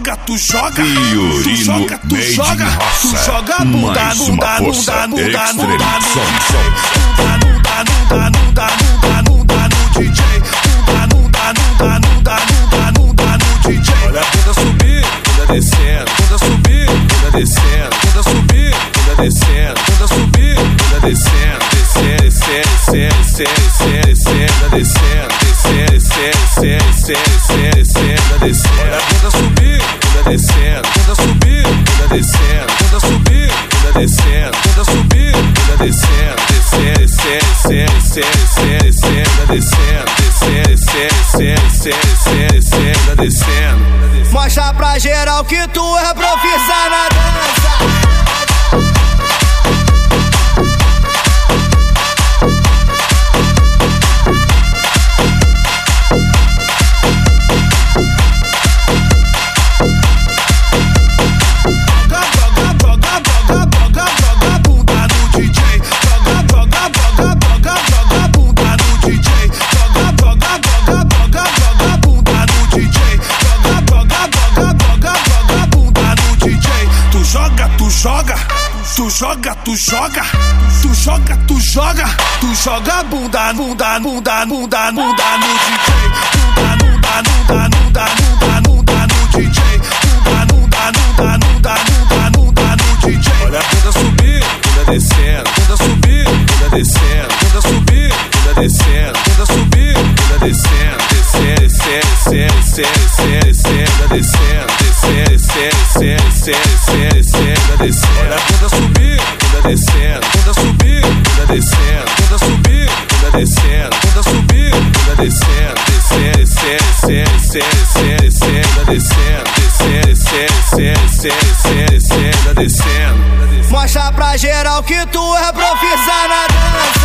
joga, tu joga, Fiorino tu joga, tu Made joga, in tu Roça. joga bunda, Mais bunda, uma força bunda, bunda, extreme. bunda, Som. no DJ, no DJ. Olha a bunda subir, bunda descendo, bunda subir, bunda descendo, bunda subir, bunda descendo, bunda subir, bunda descendo, descendo, descendo, descendo, descendo, descendo. Olha a bunda subir, bunda descendo, bunda subir, bunda descendo, bunda subir, bunda descendo, bunda subir, bunda descendo, descendo. Mostra pra geral que tu é profissa na dança. Tu joga, tu joga, tu joga, tu joga, tu joga bunda, bunda, bunda, bunda, bunda no DJ, bunda, bunda, bunda, bunda, bunda, bunda no DJ, bunda, bunda, bunda, bunda, bunda, bunda no DJ. Olha a bunda subir, bunda descendo, bunda subir, bunda descendo, bunda subir, bunda descendo, bunda subir, bunda descendo, descendo. Olha a bunda subir, bunda descendo, bunda subir, bunda descendo, bunda subir, bunda descendo, bunda subir, bunda descendo, descendo. Mostra pra geral que tu é profissa na dança.